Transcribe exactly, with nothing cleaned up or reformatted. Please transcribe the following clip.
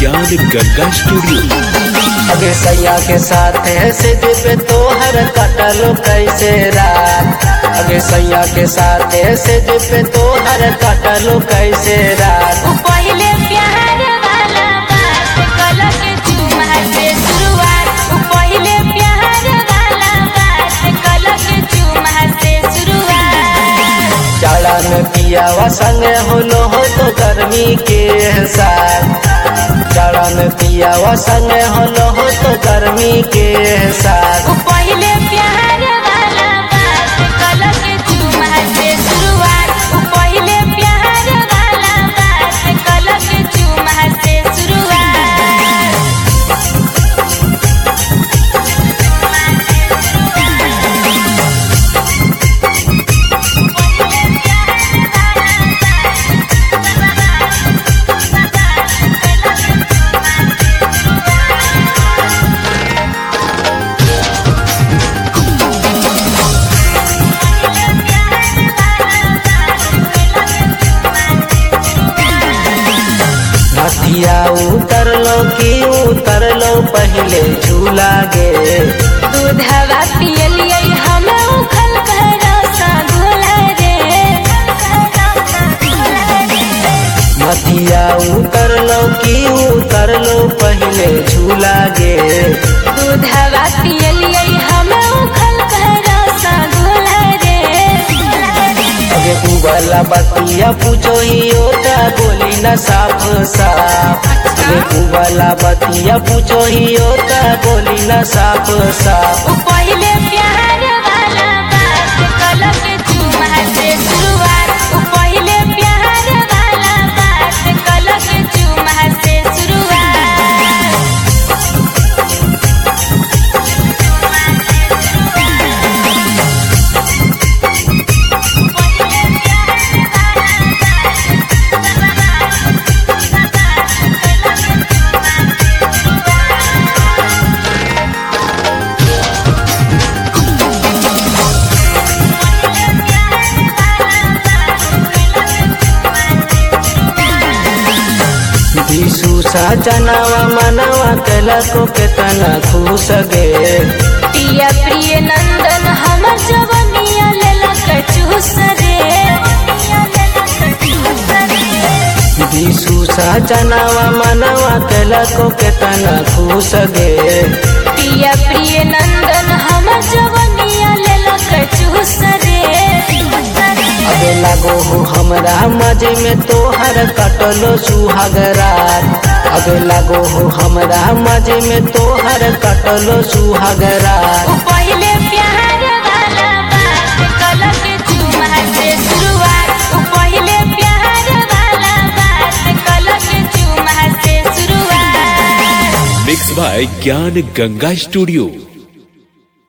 ज्ञान गंगा स्टूडियो। अगे सैया के साथ है सिद्ध पे तोहर कटलो कैसे रात। अगे सैया के साथ है सिद्ध पे तोहर कटलो कैसे रात। पहले प्यार वाला बात कल के चुमा से शुरुआत। पहले प्यार वाला बात कल के चुमा से शुरुआत। जाड़ा में पियावा संग होलो हो तो गर्मी के साथ। जाड़ा में पियावा संग होलो हो तो गर्मी के साथ। पहले प्यार वाला बात कल के चुमा से शुरुआत। पहले प्यार वाला बात कल के चुमा से शुरुआत। नथिया उतर लो कि उतर लो पहले झूला गे। दूधवा पियलियै हम उखल भरोसा घोला रे। नथिया उतर लो कि उतर लो पहले झूला गे। दूधवा पियलियै हम उखल भरोसा घोला रे। अगे उबला बतिया पूछो ही ओटा बोली न साफ साफ। अगे उबला बतिया पूछो ही ओटा बोली न साफ साफ। पहले प्यार वाला बात कल के चुमा से शुरुआत। पहले प्यार वाला बात कल के चुमा से शुरुआत। दिसु सजनावा मनवा कला को केतना खुश गे। पिया प्रिय नंदन हमर जवनिया लेलक चूस रे। दिसु सजनावा मनवा कला को केतना खुश गे। पिया प्रिय नंदन हमर जवनिया लेलक चूस रे। अबे लागो हो हमरा मजे में तोहर कटलो सुहागरात। अबे लागो हो हमरा मजे में तोहर कटलो सुहागरात। पहले प्यार वाला बात कल के चुमा से शुरुआत। पहले प्यार वाला बात कल के चुमा से शुरुआत। मिक्स बाय ज्ञान गंगा स्टूडियो।